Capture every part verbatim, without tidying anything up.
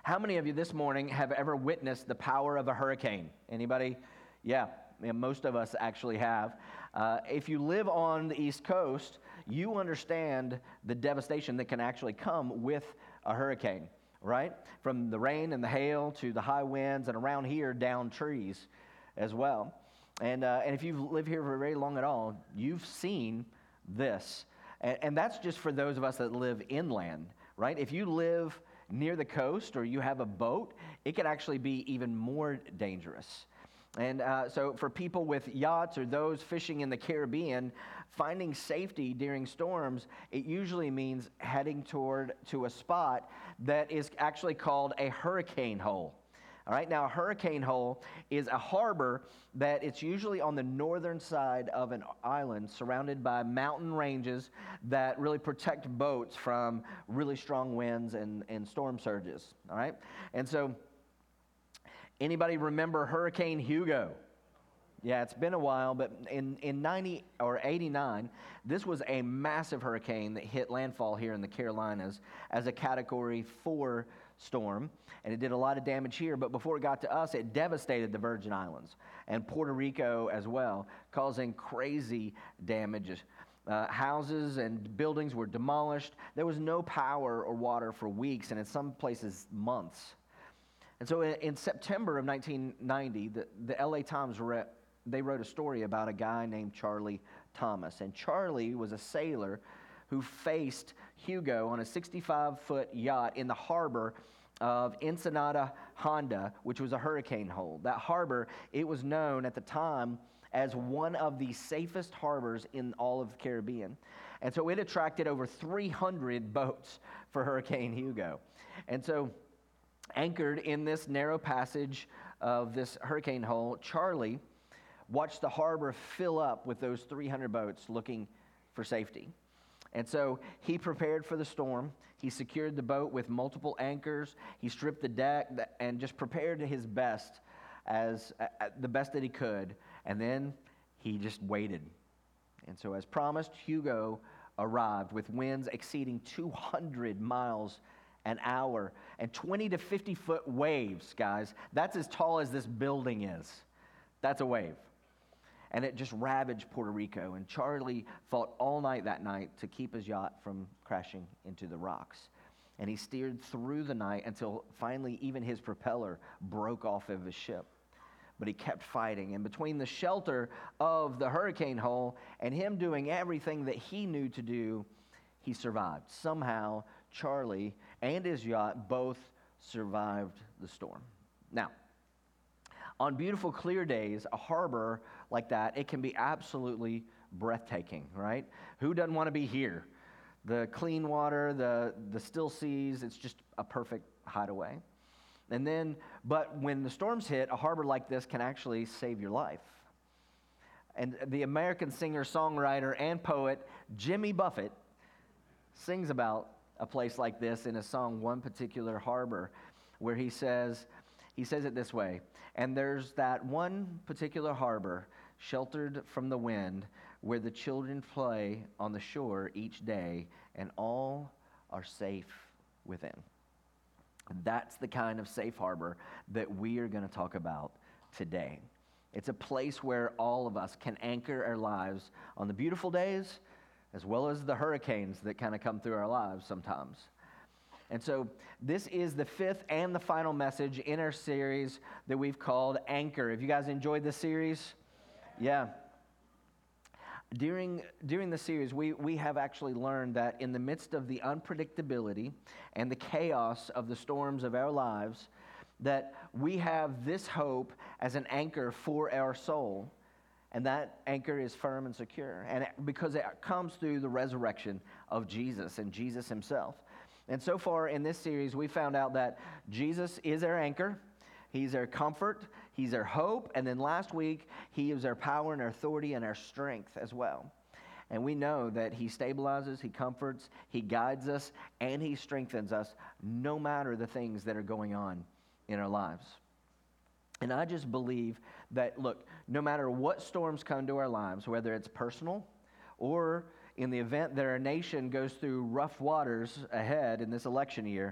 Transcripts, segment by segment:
How many of you this morning have ever witnessed the power of a hurricane? Anybody? Yeah, yeah most of us actually have. Uh, if you live on the East Coast, you understand the devastation that can actually come with a hurricane, right? From the rain and the hail to the high winds, and around here, down trees as well. And, uh, and if you've lived here for very long at all, you've seen this. And, and that's just for those of us that live inland, right? If you live near the coast or you have a boat, it could actually be even more dangerous. And uh, so for people with yachts or those fishing in the Caribbean, finding safety during storms, it usually means heading toward to a spot that is actually called a hurricane hole. All right, now a hurricane hole is a harbor that it's usually on the northern side of an island surrounded by mountain ranges that really protect boats from really strong winds and, and storm surges. All right, and so anybody remember Hurricane Hugo? Yeah, it's been a while, but in, in ninety or eighty-nine, this was a massive hurricane that hit landfall here in the Carolinas as a Category four storm, and it did a lot of damage here, but before it got to us, it devastated the Virgin Islands and Puerto Rico as well, causing crazy damages. Uh, houses and buildings were demolished. There was no power or water for weeks, and in some places, months. And so in, in September of nineteen ninety, the, the L A Times, re- they wrote a story about a guy named Charlie Thomas, and Charlie was a sailor who faced Hugo on a sixty-five foot yacht in the harbor of Ensenada, Honda, which was a hurricane hole. That harbor, it was known at the time as one of the safest harbors in all of the Caribbean. And so it attracted over three hundred boats for Hurricane Hugo. And so anchored in this narrow passage of this hurricane hole, Charlie watched the harbor fill up with those three hundred boats looking for safety. And so he prepared for the storm. He secured the boat with multiple anchors. He stripped the deck and just prepared his best, as uh, the best that he could. And then he just waited. And so as promised, Hugo arrived with winds exceeding two hundred miles an hour and twenty to fifty foot waves, guys. That's as tall as this building is. That's a wave. And it just ravaged Puerto Rico. And Charlie fought all night that night to keep his yacht from crashing into the rocks. And he steered through the night until finally even his propeller broke off of his ship. But he kept fighting. And between the shelter of the hurricane hole and him doing everything that he knew to do, he survived. Somehow, Charlie and his yacht both survived the storm. Now, on beautiful, clear days, a harbor like that, it can be absolutely breathtaking, right? Who doesn't want to be here? The clean water, the, the still seas, it's just a perfect hideaway. And then, but when the storms hit, a harbor like this can actually save your life. And the American singer, songwriter, and poet Jimmy Buffett sings about a place like this in a song, One Particular Harbor, where he says, he says it this way, and there's that one particular harbor sheltered from the wind where the children play on the shore each day and all are safe within. That's the kind of safe harbor that we are going to talk about today. It's a place where all of us can anchor our lives on the beautiful days as well as the hurricanes that kind of come through our lives sometimes. And so this is the fifth and the final message in our series that we've called Anchor. Have you guys enjoyed this series? Yeah. During during the series, we, we have actually learned that in the midst of the unpredictability and the chaos of the storms of our lives, that we have this hope as an anchor for our soul. And that anchor is firm and secure. And it, because it comes through the resurrection of Jesus and Jesus himself. And so far in this series, we found out that Jesus is our anchor. He's our comfort. He's our hope. And then last week, he is our power and our authority and our strength as well. And we know that he stabilizes, he comforts, he guides us, and he strengthens us no matter the things that are going on in our lives. And I just believe that, look, no matter what storms come to our lives, whether it's personal or in the event that our nation goes through rough waters ahead in this election year,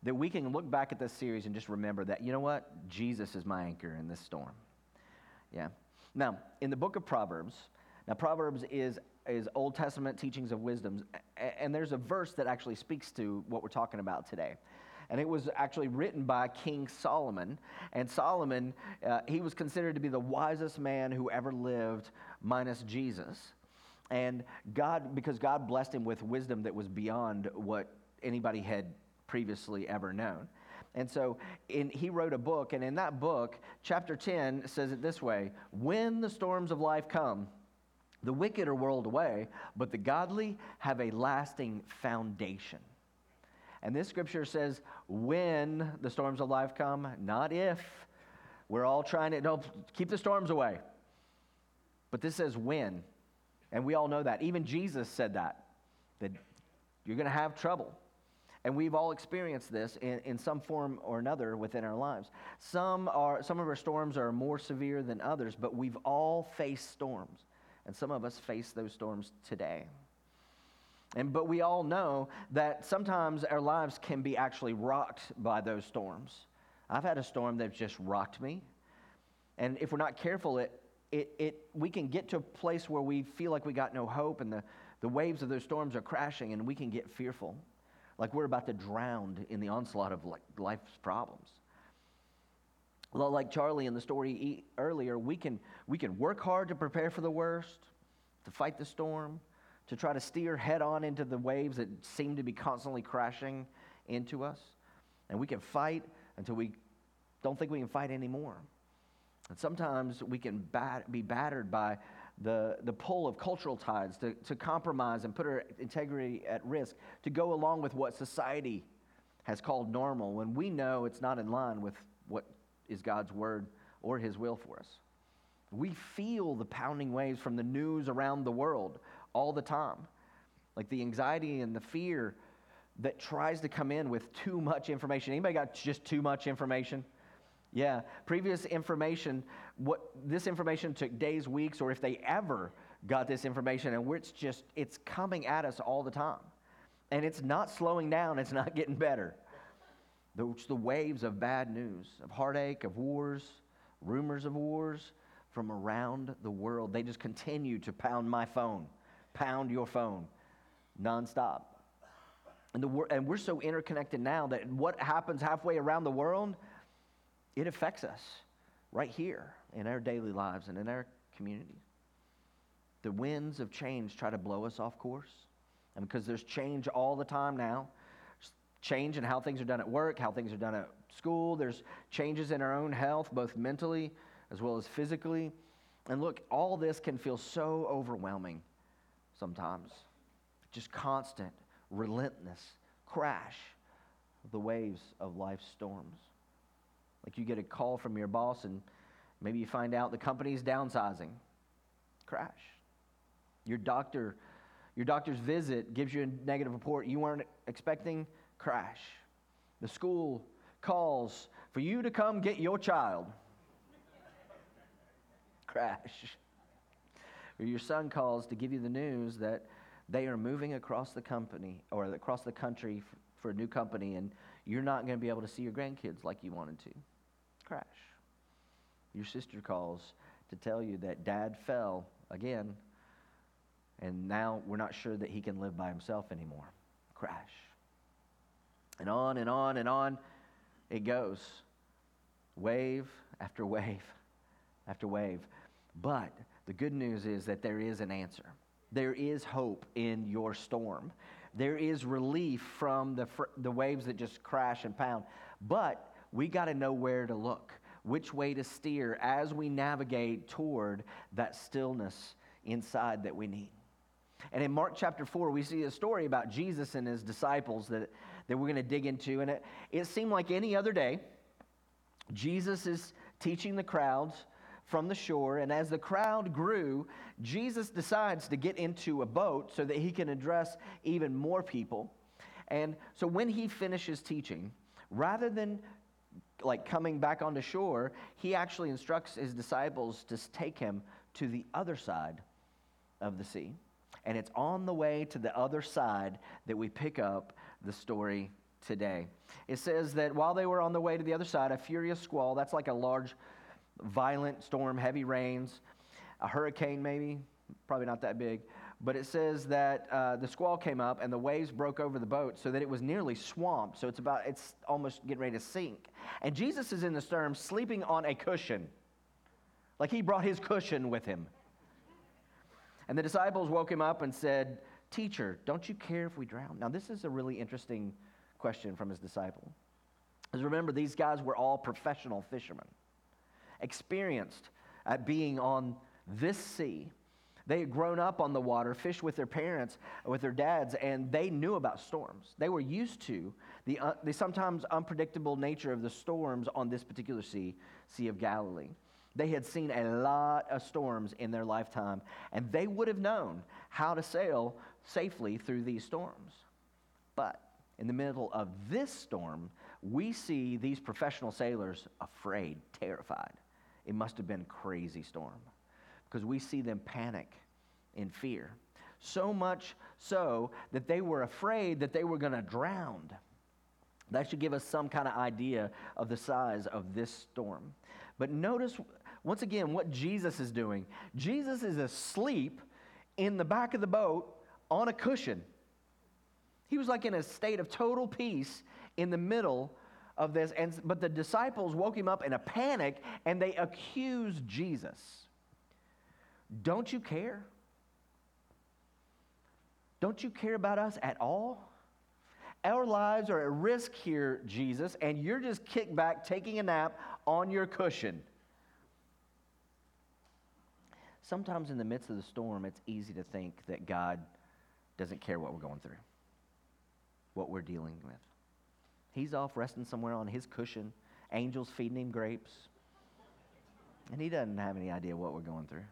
that we can look back at this series and just remember that, you know what? Jesus is my anchor in this storm. Yeah. Now, in the book of Proverbs, now Proverbs is, is Old Testament teachings of wisdom, and there's a verse that actually speaks to what we're talking about today. And it was actually written by King Solomon. And Solomon, uh, he was considered to be the wisest man who ever lived, minus Jesus. And God, because God blessed him with wisdom that was beyond what anybody had previously ever known. And so in, he wrote a book, and in that book, chapter ten says it this way: when the storms of life come, the wicked are whirled away, but the godly have a lasting foundation. And this scripture says, when the storms of life come, not if. We're all trying to, no, keep the storms away. But this says when. And we all know that. Even Jesus said that, that you're going to have trouble. And we've all experienced this in, in some form or another within our lives. Some are, some of our storms are more severe than others, but we've all faced storms. And some of us face those storms today. And but we all know that sometimes our lives can be actually rocked by those storms. I've had a storm that's just rocked me. And if we're not careful, it it it we can get to a place where we feel like we got no hope, and the, the waves of those storms are crashing, and we can get fearful. Like we're about to drown in the onslaught of like life's problems. Well, like Charlie in the story earlier, we can we can work hard to prepare for the worst, to fight the storm, to try to steer head on into the waves that seem to be constantly crashing into us. And we can fight until we don't think we can fight anymore. And sometimes we can bat, be battered by the, the pull of cultural tides to, to compromise and put our integrity at risk, to go along with what society has called normal when we know it's not in line with what is God's word or his will for us. We feel the pounding waves from the news around the world all the time. Like the anxiety and the fear that tries to come in with too much information. Anybody got just too much information? Yeah. Previous information, what this information took days, weeks, or if they ever got this information, and where it's just, it's coming at us all the time. And it's not slowing down, it's not getting better. It's the waves of bad news, of heartache, of wars, rumors of wars from around the world. They just continue to pound my phone. Pound your phone nonstop. And, the, and we're so interconnected now that what happens halfway around the world, it affects us right here in our daily lives and in our community. The winds of change try to blow us off course. And because there's change all the time now, change in how things are done at work, how things are done at school. There's changes in our own health, both mentally as well as physically. And look, all this can feel so overwhelming sometimes. Just constant, relentless crash of the waves of life's storms. Like you get a call from your boss and maybe you find out the company's downsizing. Crash. Your doctor, your doctor's visit gives you a negative report you weren't expecting. Crash. The school calls for you to come get your child. Crash. Or your son calls to give you the news that they are moving across the company or across the country f- for a new company, and you're not going to be able to see your grandkids like you wanted to. Crash. Your sister calls to tell you that dad fell again, and now we're not sure that he can live by himself anymore. Crash. And on and on and on it goes. Wave after wave after wave. But the good news is that there is an answer. There is hope in your storm. There is relief from the, fr- the waves that just crash and pound. But we got to know where to look, which way to steer as we navigate toward that stillness inside that we need. And in Mark chapter four, we see a story about Jesus and his disciples that, that we're going to dig into. And it, it seemed like any other day, Jesus is teaching the crowds from the shore, and as the crowd grew, Jesus decides to get into a boat so that he can address even more people. And so when he finishes teaching, rather than like coming back onto shore, he actually instructs his disciples to take him to the other side of the sea. And it's on the way to the other side that we pick up the story today. It says that while they were on the way to the other side, a furious squall, that's like a large, violent storm, heavy rains, a hurricane maybe, probably not that big, but it says that uh, the squall came up and the waves broke over the boat so that it was nearly swamped. So it's about, it's almost getting ready to sink. And Jesus is in the stern sleeping on a cushion. Like he brought his cushion with him. And the disciples woke him up and said, "Teacher, don't you care if we drown?" Now this is a really interesting question from his disciple. Because remember, these guys were all professional fishermen, experienced at being on this sea. They had grown up on the water, fished with their parents, with their dads, and they knew about storms. They were used to the, uh, the sometimes unpredictable nature of the storms on this particular sea, Sea of Galilee. They had seen a lot of storms in their lifetime, and they would have known how to sail safely through these storms. But in the middle of this storm, we see these professional sailors afraid, terrified. It must have been a crazy storm, because we see them panic in fear. So much so that they were afraid that they were going to drown. That should give us some kind of idea of the size of this storm. But notice, once again, what Jesus is doing. Jesus is asleep in the back of the boat on a cushion. He was like in a state of total peace in the middle of this. And, but the disciples woke him up in a panic, and they accused Jesus. Don't you care? Don't you care about us at all? Our lives are at risk here, Jesus, and you're just kicked back taking a nap on your cushion. Sometimes in the midst of the storm, it's easy to think that God doesn't care what we're going through, what we're dealing with. He's off resting somewhere on his cushion, angels feeding him grapes, and he doesn't have any idea what we're going through.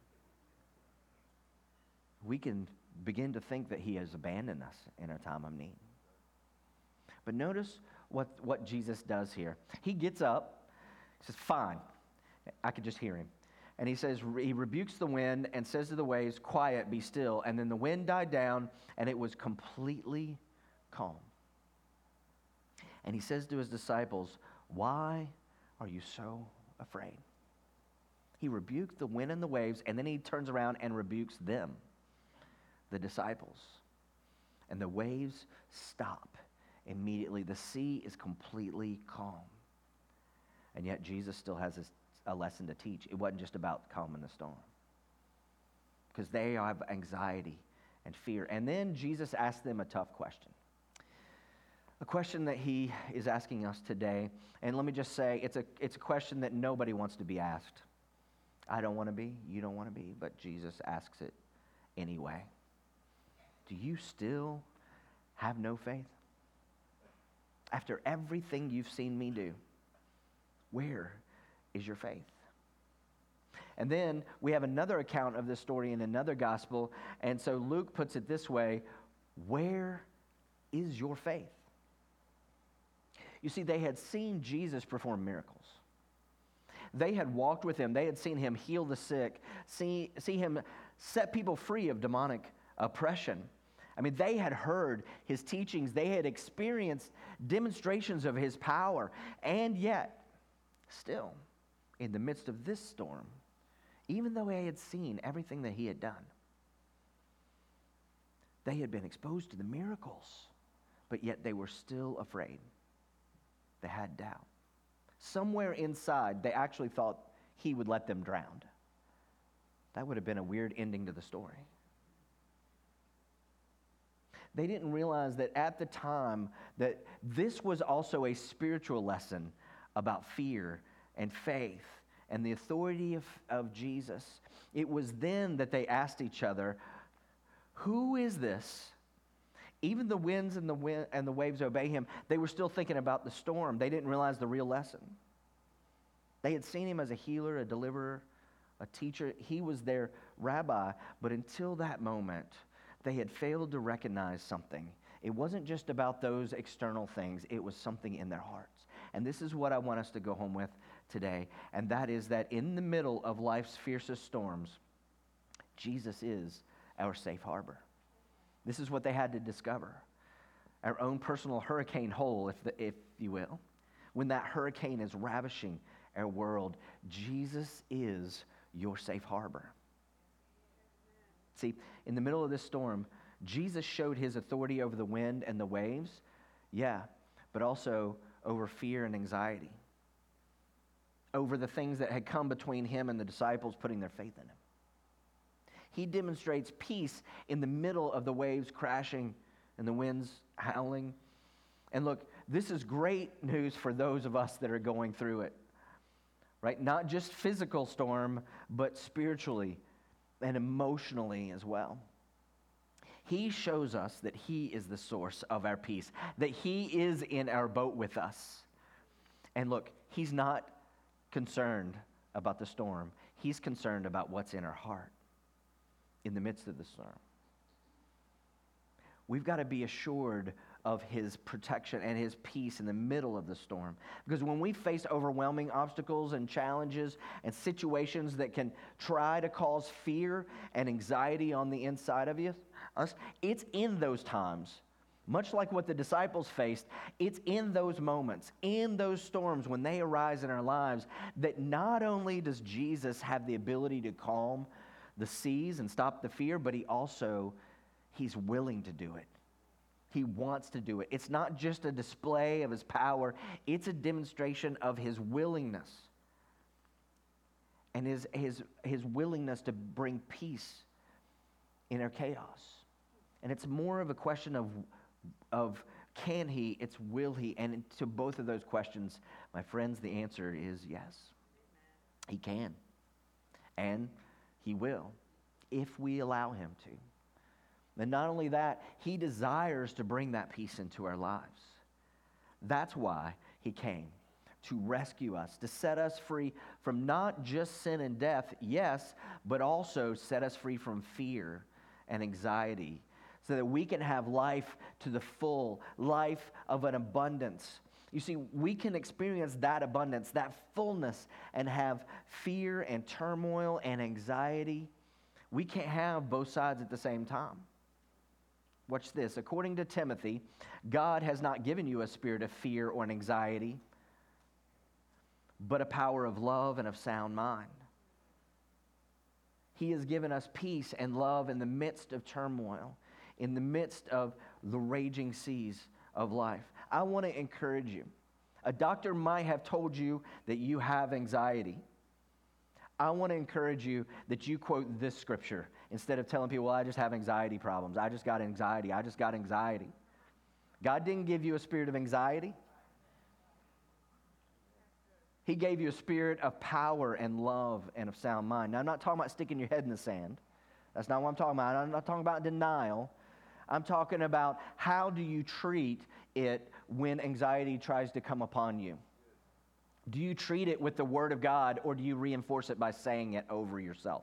We can begin to think that he has abandoned us in our time of need. But notice what, what Jesus does here. He gets up, he says, "Fine." I could just hear him. And he says, he rebukes the wind and says to the waves, "Quiet, be still." And then the wind died down, and it was completely calm. And he says to his disciples, "Why are you so afraid?" He rebuked the wind and the waves, and then he turns around and rebukes them, the disciples. And the waves stop immediately. The sea is completely calm. And yet Jesus still has a, a lesson to teach. It wasn't just about calming the storm, because they have anxiety and fear. And then Jesus asked them a tough question. A question that he is asking us today. And let me just say, it's a, it's a question that nobody wants to be asked. I don't want to be, you don't want to be, but Jesus asks it anyway. Do you still have no faith? After everything you've seen me do, where is your faith? And then we have another account of this story in another gospel, and so Luke puts it this way: where is your faith? You see, they had seen Jesus perform miracles. They had walked with him. They had seen him heal the sick, see, see him set people free of demonic oppression. I mean, they had heard his teachings. They had experienced demonstrations of his power. And yet, still, in the midst of this storm, even though they had seen everything that he had done, they had been exposed to the miracles, but yet they were still afraid. They had doubt. Somewhere inside, they actually thought he would let them drown. That would have been a weird ending to the story. They didn't realize that at the time that this was also a spiritual lesson about fear and faith and the authority of, of Jesus. It was then that they asked each other, "Who is this? Even the winds and the wind and the waves obey him." They were still thinking about the storm. They didn't realize the real lesson. They had seen him as a healer, a deliverer, a teacher. He was their rabbi. But until that moment, they had failed to recognize something. It wasn't just about those external things. It was something in their hearts. And this is what I want us to go home with today. And that is that in the middle of life's fiercest storms, Jesus is our safe harbor. This is what they had to discover. our own personal hurricane hole, if, the, if you will, when that hurricane is ravishing our world, Jesus is your safe harbor. See, in the middle of this storm, Jesus showed his authority over the wind and the waves, yeah, but also over fear and anxiety, over the things that had come between him and the disciples putting their faith in him. He demonstrates peace in the middle of the waves crashing and the winds howling. And look, this is great news for those of us that are going through it, right? Not just physical storm, but spiritually and emotionally as well. He shows us that he is the source of our peace, that he is in our boat with us. And look, he's not concerned about the storm. He's concerned about what's in our heart in the midst of the storm. We've got to be assured of his protection and his peace in the middle of the storm. Because when we face overwhelming obstacles and challenges and situations that can try to cause fear and anxiety on the inside of you, us, it's in those times, much like what the disciples faced, it's in those moments, in those storms when they arise in our lives, that not only does Jesus have the ability to calm the seas and stop the fear, but he also, he's willing to do it. He wants to do it. It's not just a display of his power, it's a demonstration of his willingness and his, his, his willingness to bring peace in our chaos. And it's more of a question of, of can he, it's will he. And to both of those questions, my friends, the answer is yes. He can. And he will, if we allow him to. And not only that, he desires to bring that peace into our lives. That's why he came, to rescue us, to set us free from not just sin and death, yes, but also set us free from fear and anxiety, so that we can have life to the full, life of an abundance. You see, we can experience that abundance, that fullness, and have fear and turmoil and anxiety. We can't have both sides at the same time. Watch this. According to Timothy, God has not given you a spirit of fear or an anxiety, but a power of love and of sound mind. He has given us peace and love in the midst of turmoil, in the midst of the raging seas of life. I want to encourage you. A doctor might have told you that you have anxiety. I want to encourage you that you quote this scripture instead of telling people, well, I just have anxiety problems. I just got anxiety. I just got anxiety. God didn't give you a spirit of anxiety. He gave you a spirit of power and love and of sound mind. Now, I'm not talking about sticking your head in the sand. That's not what I'm talking about. I'm not talking about denial. I'm talking about how do you treat it when anxiety tries to come upon you. Do you treat it with the Word of God, or do you reinforce it by saying it over yourself?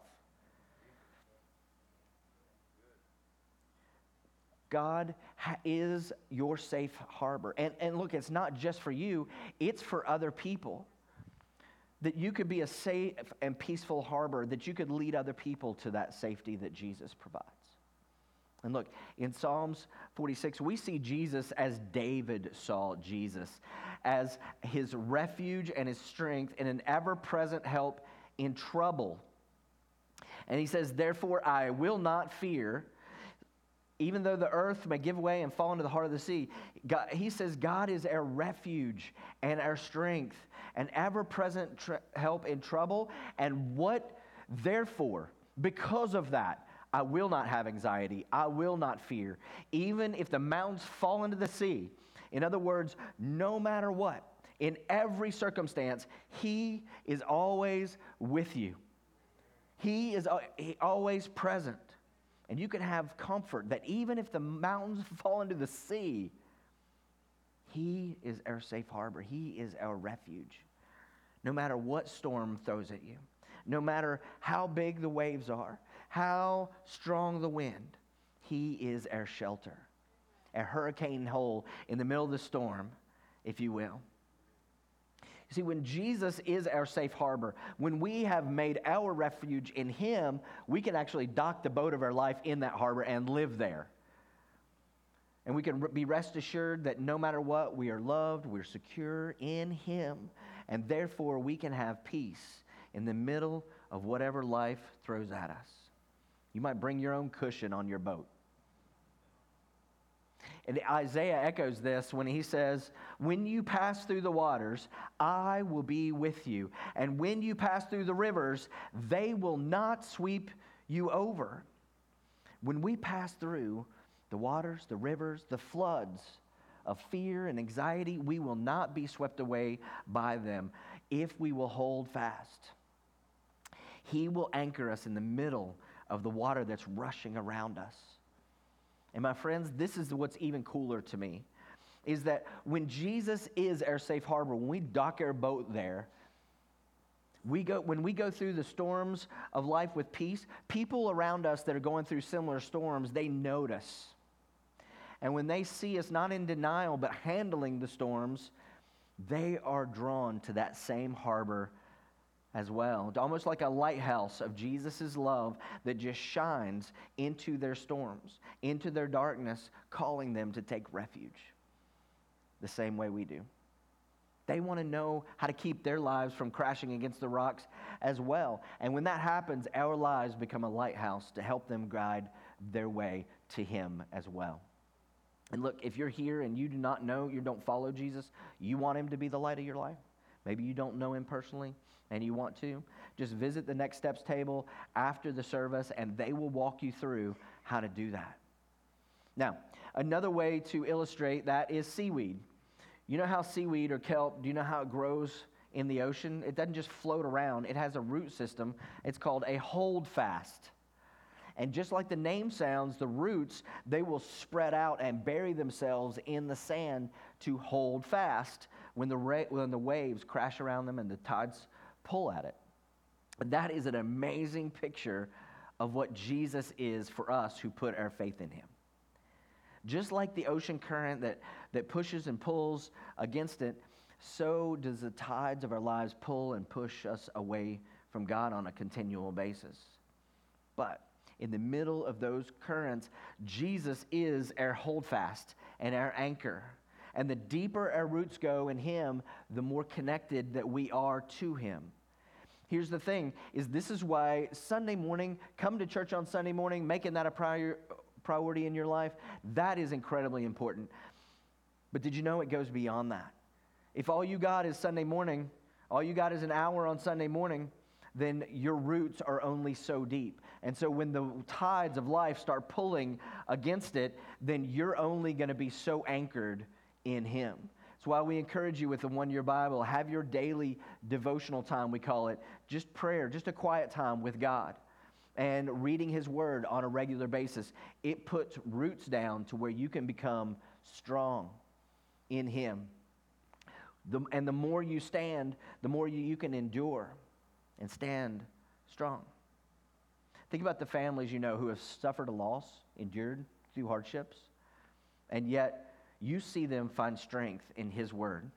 God ha- is your safe harbor. And, and look, it's not just for you, it's for other people. That you could be a safe and peaceful harbor, that you could lead other people to that safety that Jesus provides. And look, in Psalms forty-six, we see Jesus as David saw Jesus, as his refuge and his strength and an ever-present help in trouble. And he says, therefore I will not fear, even though the earth may give way and fall into the heart of the sea. God, he says God is our refuge and our strength and ever-present tr- help in trouble. And what, therefore, because of that, I will not have anxiety. I will not fear. Even if the mountains fall into the sea. In other words, no matter what, in every circumstance, he is always with you. He is always present. And you can have comfort that even if the mountains fall into the sea, he is our safe harbor. He is our refuge. No matter what storm throws at you, no matter how big the waves are, how strong the wind, he is our shelter, our hurricane hole in the middle of the storm, if you will. You see, when Jesus is our safe harbor, when we have made our refuge in him, we can actually dock the boat of our life in that harbor and live there. And we can be rest assured that no matter what, we are loved, we're secure in Him, and therefore we can have peace in the middle of whatever life throws at us. You might bring your own cushion on your boat. And Isaiah echoes this when he says, when you pass through the waters, I will be with you. And when you pass through the rivers, they will not sweep you over. When we pass through the waters, the rivers, the floods of fear and anxiety, we will not be swept away by them if we will hold fast. He will anchor us in the middle of the water that's rushing around us. And my friends, this is what's even cooler to me, is that when Jesus is our safe harbor, when we dock our boat there, we go when we go through the storms of life with peace, people around us that are going through similar storms, they notice. And when they see us not in denial, but handling the storms, they are drawn to that same harbor as well. Almost like a lighthouse of Jesus' love that just shines into their storms, into their darkness, calling them to take refuge the same way we do. They want to know how to keep their lives from crashing against the rocks as well. And when that happens, our lives become a lighthouse to help them guide their way to Him as well. And look, if you're here and you do not know, you don't follow Jesus, you want Him to be the light of your life. Maybe you don't know Him personally and you want to. Just visit the Next Steps table after the service and they will walk you through how to do that. Now, another way to illustrate that is seaweed. You know how seaweed or kelp, do you know how it grows in the ocean? It doesn't just float around. It has a root system. It's called a holdfast. And just like the name sounds, the roots, they will spread out and bury themselves in the sand to hold fast when the, ra- when the waves crash around them and the tides pull at it. And that is an amazing picture of what Jesus is for us who put our faith in Him. Just like the ocean current that, that pushes and pulls against it, so does the tides of our lives pull and push us away from God on a continual basis. But in the middle of those currents, Jesus is our holdfast and our anchor. And the deeper our roots go in Him, the more connected that we are to Him. Here's the thing, is this is why Sunday morning, come to church on Sunday morning, making that a prior, priority in your life, that is incredibly important. But did you know it goes beyond that? If all you got is Sunday morning, all you got is an hour on Sunday morning, then your roots are only so deep. And so when the tides of life start pulling against it, then you're only going to be so anchored in Him. That's why we encourage you with the one-year Bible, have your daily devotional time, we call it, just prayer, just a quiet time with God, and reading His Word on a regular basis. It puts roots down to where you can become strong in Him. The, and the more you stand, the more you, you can endure and stand strong. Think about the families you know who have suffered a loss, endured through hardships, and yet you see them find strength in His Word.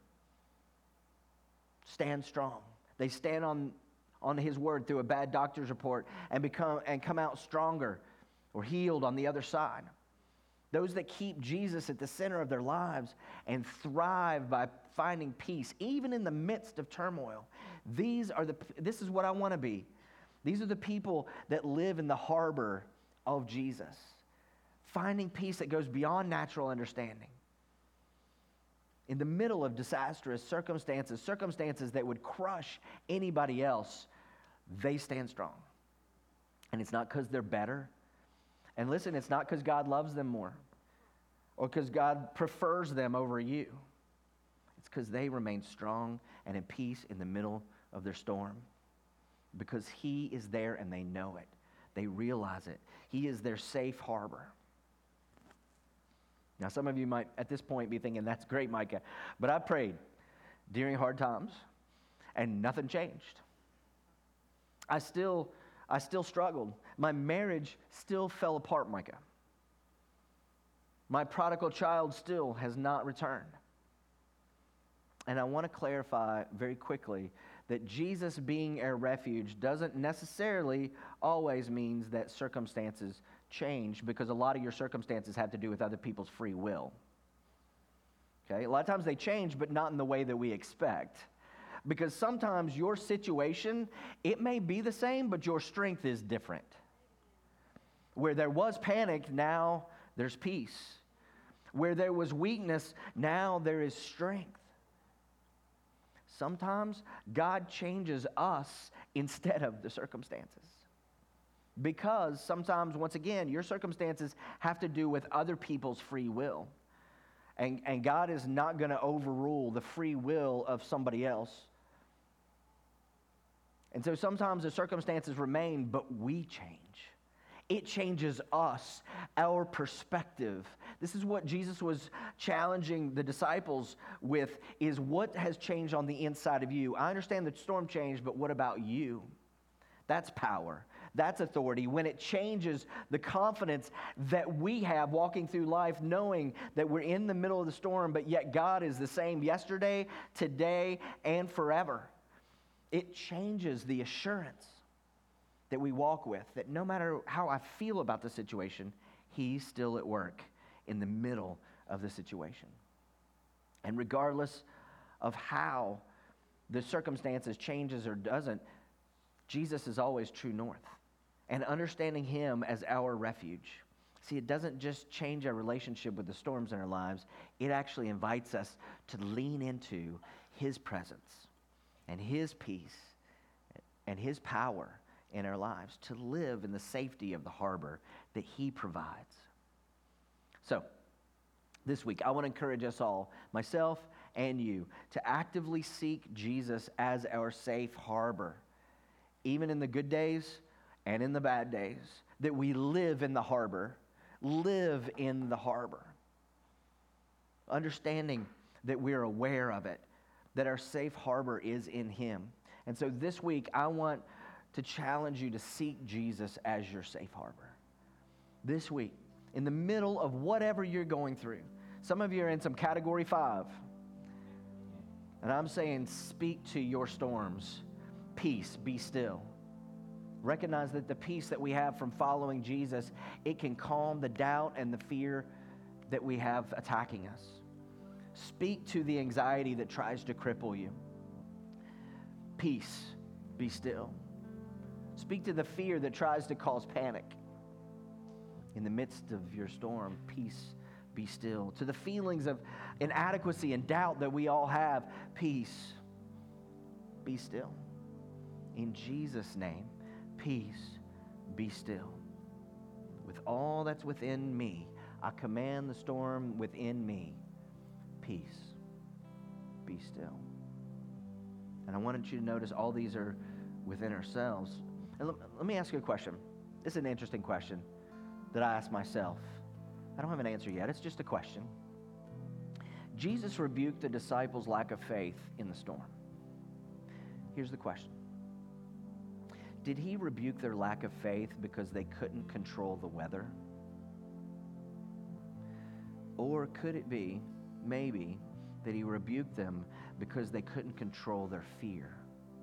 Stand strong. They stand on, on His Word through a bad doctor's report and become and come out stronger or healed on the other side. Those that keep Jesus at the center of their lives and thrive by finding peace, even in the midst of turmoil. These are the. This is what I want to be. These are the people that live in the harbor of Jesus, finding peace that goes beyond natural understanding. In the middle of disastrous circumstances, circumstances that would crush anybody else, they stand strong. And it's not because they're better. And listen, it's not because God loves them more or because God prefers them over you. It's because they remain strong and in peace in the middle of their storm. Because He is there and they know it. They realize it. He is their safe harbor. Now, some of you might at this point be thinking, that's great, Micah. But I prayed during hard times and nothing changed. I still, I still struggled. My marriage still fell apart, Micah. My prodigal child still has not returned. And I want to clarify very quickly that Jesus being our refuge doesn't necessarily always means that circumstances change because a lot of your circumstances have to do with other people's free will. Okay? A lot of times they change, but not in the way that we expect. Because sometimes your situation, it may be the same, but your strength is different. Where there was panic, now there's peace. Where there was weakness, now there is strength. Sometimes God changes us instead of the circumstances. Because sometimes, once again, your circumstances have to do with other people's free will. And, and God is not going to overrule the free will of somebody else. And so sometimes the circumstances remain, but we change. It changes us, our perspective. This is what Jesus was challenging the disciples with, is what has changed on the inside of you. I understand the storm changed, but what about you? That's power. That's authority. When it changes the confidence that we have walking through life, knowing that we're in the middle of the storm, but yet God is the same yesterday, today, and forever. It changes the assurance that we walk with, that no matter how I feel about the situation, He's still at work in the middle of the situation. And regardless of how the circumstances changes or doesn't, Jesus is always true north. And understanding Him as our refuge. See, it doesn't just change our relationship with the storms in our lives. It actually invites us to lean into His presence and His peace and His power in our lives, to live in the safety of the harbor that He provides. So, this week, I want to encourage us all, myself and you, to actively seek Jesus as our safe harbor, even in the good days and in the bad days, that we live in the harbor, live in the harbor, understanding that we're aware of it, that our safe harbor is in Him. And so this week, I want to challenge you to seek Jesus as your safe harbor. This week, in the middle of whatever you're going through. Some of you are in some category five. And I'm saying, speak to your storms. Peace, be still. Recognize that the peace that we have from following Jesus, it can calm the doubt and the fear that we have attacking us. Speak to the anxiety that tries to cripple you. Peace, be still. Speak to the fear that tries to cause panic. In the midst of your storm, peace, be still. To the feelings of inadequacy and doubt that we all have, peace, be still. In Jesus' name, peace, be still. With all that's within me, I command the storm within me, peace, be still. And I wanted you to notice all these are within ourselves. And let, let me ask you a question. This is an interesting question that I ask myself. I don't have an answer yet. It's just a question. Jesus rebuked the disciples' lack of faith in the storm. Here's the question. Did He rebuke their lack of faith because they couldn't control the weather? Or could it be, maybe, that He rebuked them because they couldn't control their fear?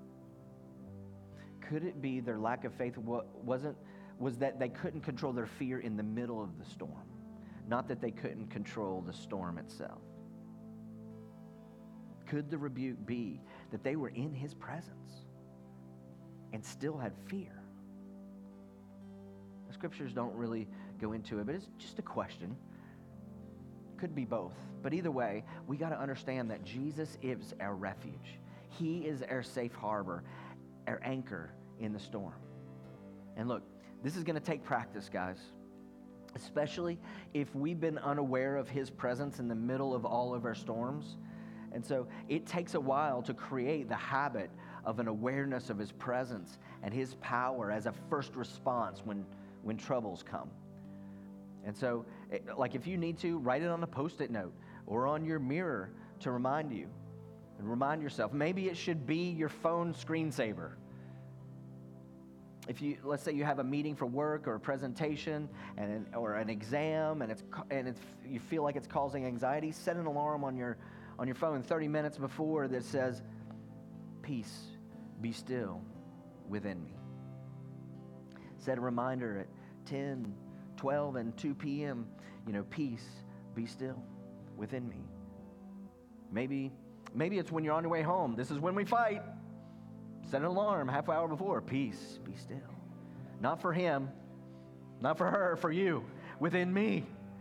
Could it be their lack of faith wasn't was that they couldn't control their fear in the middle of the storm, not that they couldn't control the storm itself? Could the rebuke be that they were in His presence and still had fear? The scriptures don't really go into it, but it's just a question. Could be both. But either way, we got to understand that Jesus is our refuge. He is our safe harbor, our anchor in the storm. And look, this is going to take practice, guys, especially if we've been unaware of His presence in the middle of all of our storms. And so it takes a while to create the habit of an awareness of His presence and His power as a first response when, when troubles come. And so, like if you need to, write it on a Post-it note or on your mirror to remind you and remind yourself. Maybe it should be your phone screensaver. If you, let's say you have a meeting for work or a presentation and an, or an exam, and it's and it's you feel like it's causing anxiety, set an alarm on your on your phone thirty minutes before that says, "Peace, be still within me." Set a reminder at ten, twelve and two p.m., you know, peace, be still within me. Maybe, maybe it's when you're on your way home. This is when we fight. Set an alarm half hour before. Peace, be still. Not for him, not for her, for you, within me.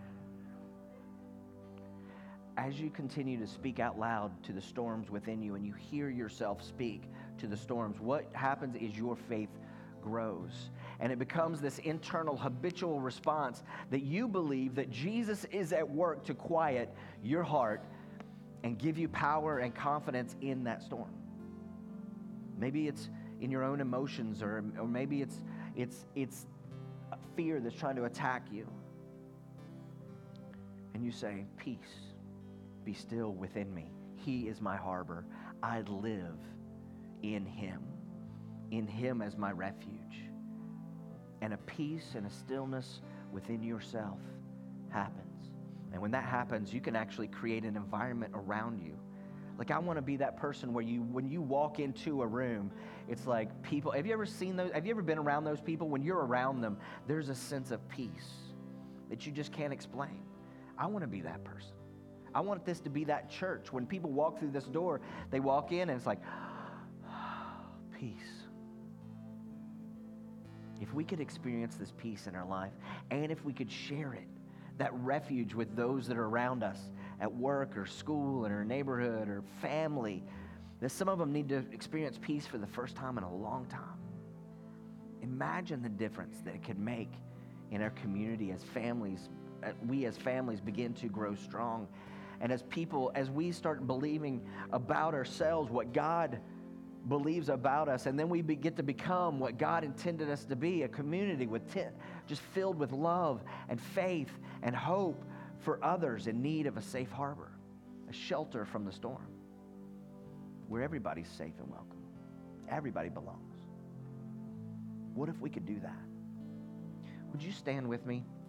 As you continue to speak out loud to the storms within you and you hear yourself speak to the storms, what happens is your faith grows. And it becomes this internal habitual response that you believe that Jesus is at work to quiet your heart and give you power and confidence in that storm. Maybe it's in your own emotions, or, or maybe it's, it's, it's fear that's trying to attack you. And you say, peace, be still within me. He is my harbor. I live in him, in him as my refuge. And a peace and a stillness within yourself happens. And when that happens, you can actually create an environment around you. Like, I want to be that person where you, when you walk into a room, it's like people, have you ever seen those, have you ever been around those people? When you're around them, there's a sense of peace that you just can't explain. I want to be that person. I want this to be that church. When people walk through this door, they walk in and it's like, peace. If we could experience this peace in our life, and if we could share it, that refuge with those that are around us at work or school, in our neighborhood or family, that some of them need to experience peace for the first time in a long time. Imagine the difference that it could make in our community as families, we as families begin to grow strong. And as people, as we start believing about ourselves, what God believes about us, and then we be, get to become what God intended us to be, a community with t- just filled with love and faith and hope for others in need of a safe harbor, a shelter from the storm, where everybody's safe and welcome. Everybody belongs. What if we could do that? Would you stand with me?